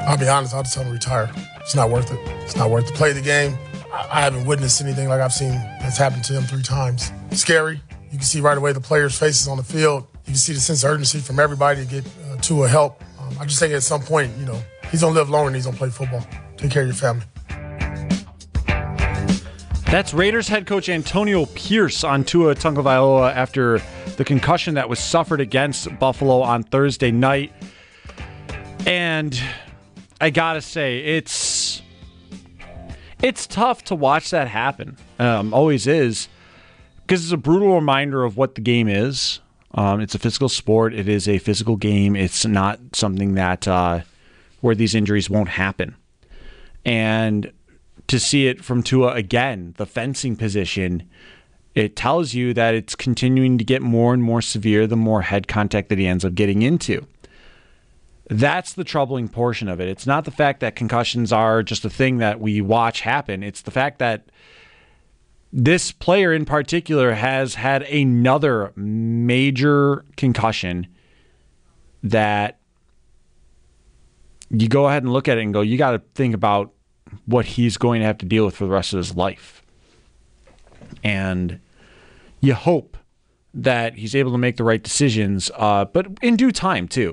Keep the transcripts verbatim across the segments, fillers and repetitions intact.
I'll be honest, I'll just tell him to retire. It's not worth it. It's not worth to play the game. I, I haven't witnessed anything like I've seen that's happened to him three times. Scary. You can see right away the players' faces on the field. You can see the sense of urgency from everybody to get uh, to a help. Um, I just think at some point, you know, he's going to live longer and he's going to play football. Take care of your family. That's Raiders head coach Antonio Pierce on Tua Tagovailoa after the concussion that was suffered against Buffalo on Thursday night. And I gotta say, it's it's tough to watch that happen. Um, always is, because it's a brutal reminder of what the game is. Um, it's a physical sport. It is a physical game. It's not something that uh, where these injuries won't happen. And to see it from Tua again, the fencing position, it tells you that it's continuing to get more and more severe the more head contact that he ends up getting into. That's the troubling portion of it. It's not the fact that concussions are just a thing that we watch happen. It's the fact that this player in particular has had another major concussion that you go ahead and look at it and go, you got to think about what he's going to have to deal with for the rest of his life. And you hope that he's able to make the right decisions, uh, but in due time, too.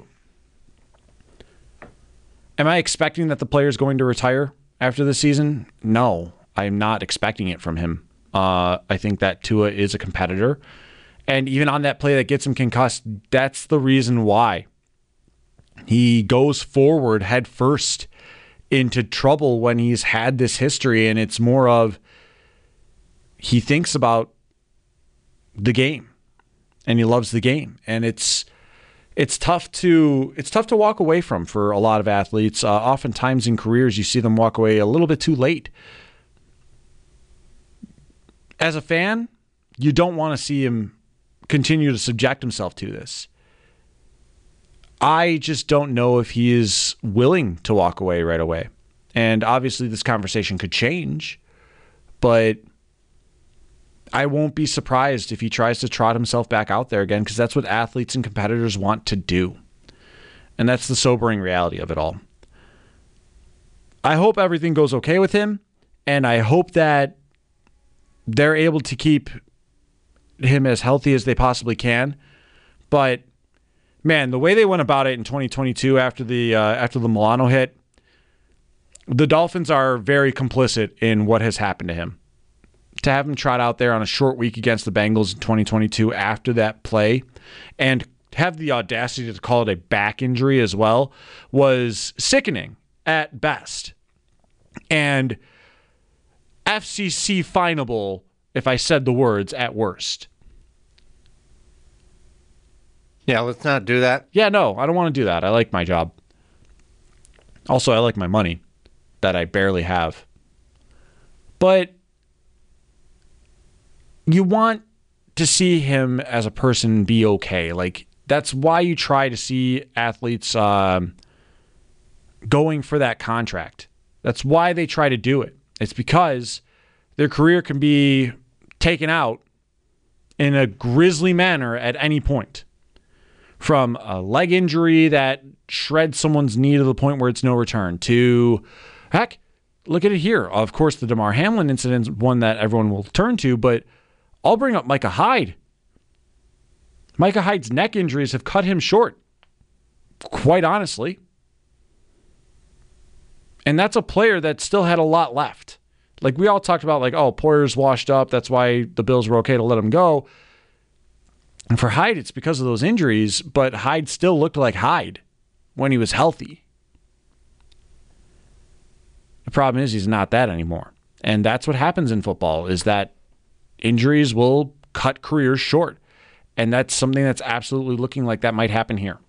Am I expecting that the player is going to retire after the season? No, I'm not expecting it from him. Uh, I think that Tua is a competitor. And even on that play that gets him concussed, that's the reason why. He goes forward head first into trouble when he's had this history, and it's more of he thinks about the game and he loves the game, and it's it's tough to it's tough to walk away from for a lot of athletes. Uh, oftentimes in careers, you see them walk away a little bit too late. As a fan, you don't want to see him continue to subject himself to this. I just don't know if he is willing to walk away right away. And obviously this conversation could change, but I won't be surprised if he tries to trot himself back out there again, because that's what athletes and competitors want to do. And that's the sobering reality of it all. I hope everything goes okay with him, and I hope that they're able to keep him as healthy as they possibly can. But man, the way they went about it in twenty twenty-two after the uh, after the Milano hit, the Dolphins are very complicit in what has happened to him. To have him trot out there on a short week against the Bengals in twenty twenty-two after that play and have the audacity to call it a back injury as well was sickening at best. And F C C finable, if I said the words, at worst. Yeah, let's not do that. Yeah, no, I don't want to do that. I like my job. Also, I like my money that I barely have. But you want to see him as a person be okay. Like, that's why you try to see athletes um, going for that contract. That's why they try to do it. It's because their career can be taken out in a grisly manner at any point. From a leg injury that shreds someone's knee to the point where it's no return to, heck, look at it here. Of course, the Damar Hamlin incident is one that everyone will turn to, but I'll bring up Micah Hyde. Micah Hyde's neck injuries have cut him short, quite honestly. And that's a player that still had a lot left. Like, we all talked about, like, oh, Poyer's washed up. That's why the Bills were okay to let him go. And for Hyde, it's because of those injuries, but Hyde still looked like Hyde when he was healthy. The problem is he's not that anymore. And that's what happens in football, is that injuries will cut careers short. And that's something that's absolutely looking like that might happen here.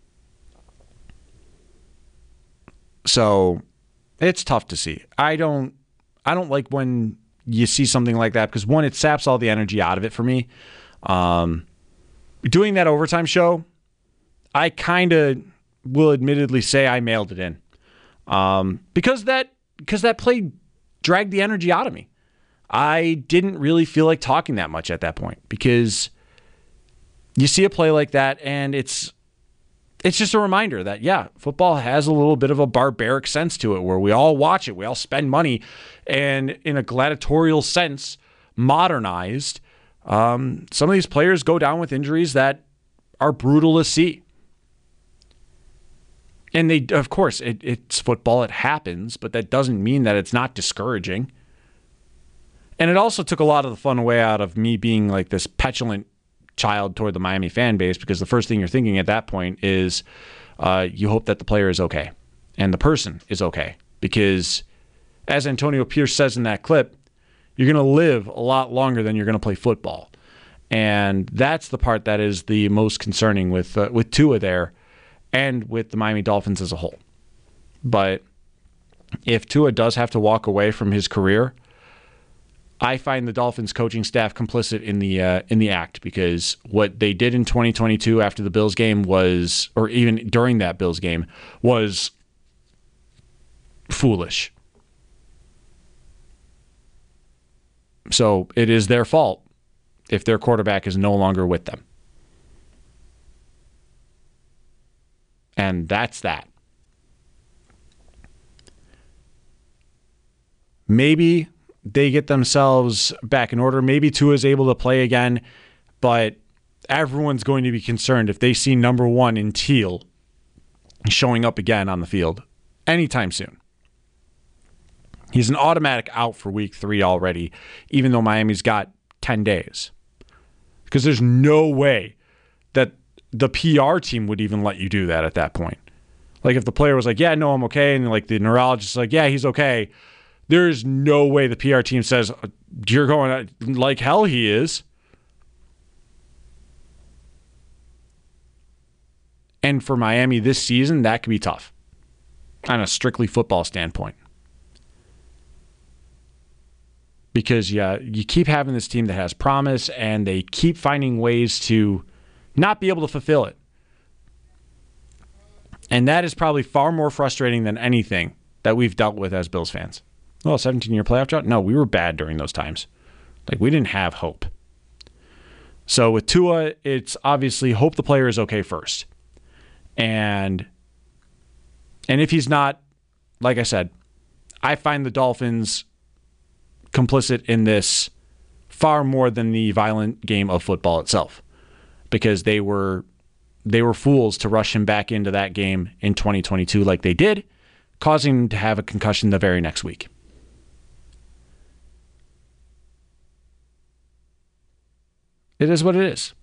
So it's tough to see. I don't I don't like when you see something like that, because one, it saps all the energy out of it for me. Um Doing that overtime show, I kind of will admittedly say I mailed it in. Um, because that because that play dragged the energy out of me. I didn't really feel like talking that much at that point, because you see a play like that and it's it's just a reminder that, yeah, football has a little bit of a barbaric sense to it where we all watch it, we all spend money, and in a gladiatorial sense, modernized, um, some of these players go down with injuries that are brutal to see. And they, of course, it, it's football, it happens, but that doesn't mean that it's not discouraging. And it also took a lot of the fun away out of me being like this petulant child toward the Miami fan base, because the first thing you're thinking at that point is uh, you hope that the player is okay and the person is okay. Because as Antonio Pierce says in that clip, you're going to live a lot longer than you're going to play football. And that's the part that is the most concerning with uh, with Tua there and with the Miami Dolphins as a whole. But if Tua does have to walk away from his career, I find the Dolphins coaching staff complicit in the uh, in the act, because what they did in twenty twenty-two after the Bills game was, or even during that Bills game, was foolish. So it is their fault if their quarterback is no longer with them. And that's that. Maybe they get themselves back in order. Maybe Tua is able to play again, but everyone's going to be concerned if they see number one in teal showing up again on the field anytime soon. He's an automatic out for week three already, even though Miami's got ten days. Because there's no way that the P R team would even let you do that at that point. Like if the player was like, yeah, no, I'm okay, and like the neurologist is like, yeah, he's okay, there's no way the P R team says, you're going like hell he is. And for Miami this season, that could be tough on a strictly football standpoint. Because yeah, you keep having this team that has promise, and they keep finding ways to not be able to fulfill it. And that is probably far more frustrating than anything that we've dealt with as Bills fans. Well, seventeen-year playoff drought? No, we were bad during those times. Like, we didn't have hope. So with Tua, it's obviously hope the player is okay first. And, and if he's not, like I said, I find the Dolphins complicit in this far more than the violent game of football itself, because they were they were fools to rush him back into that game in twenty twenty-two like they did, causing him to have a concussion the very next week. It is what it is.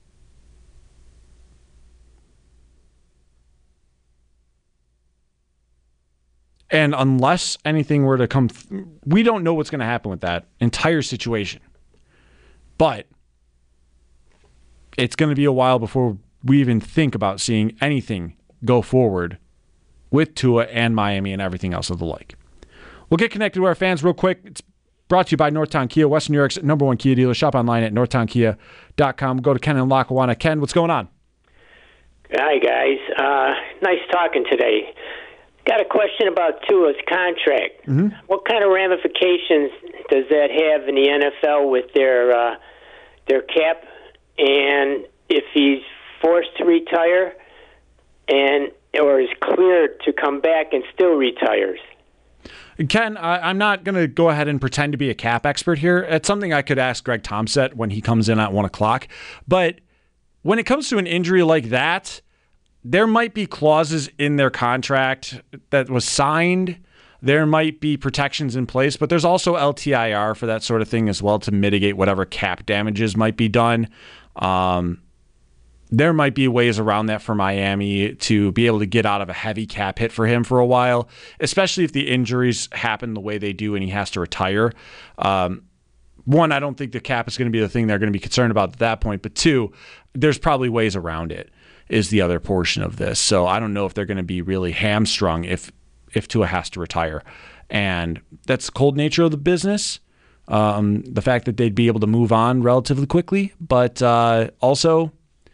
And unless anything were to come, th- we don't know what's going to happen with that entire situation. But it's going to be a while before we even think about seeing anything go forward with Tua and Miami and everything else of the like. We'll get connected to our fans real quick. It's brought to you by Northtown Kia, Western New York's number one Kia dealer. Shop online at northtown kia dot com. Go to Ken in Lackawanna. Ken, what's going on? Hi, guys. Uh, nice talking today. Got a question about Tua's contract. Mm-hmm. What kind of ramifications does that have in the N F L with their uh, their cap? And if he's forced to retire, and or is cleared to come back and still retires? Ken, I, I'm not going to go ahead and pretend to be a cap expert here. It's something I could ask Greg Tomset when he comes in at one o'clock. But when it comes to an injury like that, there might be clauses in their contract that was signed. There might be protections in place, but there's also L T I R for that sort of thing as well to mitigate whatever cap damages might be done. Um, there might be ways around that for Miami to be able to get out of a heavy cap hit for him for a while, especially if the injuries happen the way they do and he has to retire. Um, one, I don't think the cap is going to be the thing they're going to be concerned about at that point, but two, there's probably ways around it. Is the other portion of this. So I don't know if they're going to be really hamstrung if if Tua has to retire. And that's the cold nature of the business. Um, the fact that they'd be able to move on relatively quickly. But uh, also,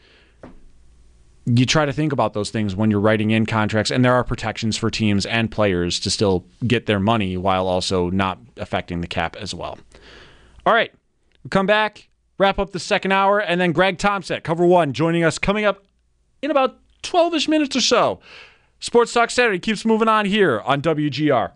you try to think about those things when you're writing in contracts. And there are protections for teams and players to still get their money while also not affecting the cap as well. All right. We'll come back, wrap up the second hour, and then Greg Tomset, Cover One, joining us coming up in about twelve-ish minutes or so. Sports Talk Saturday keeps moving on here on W G R.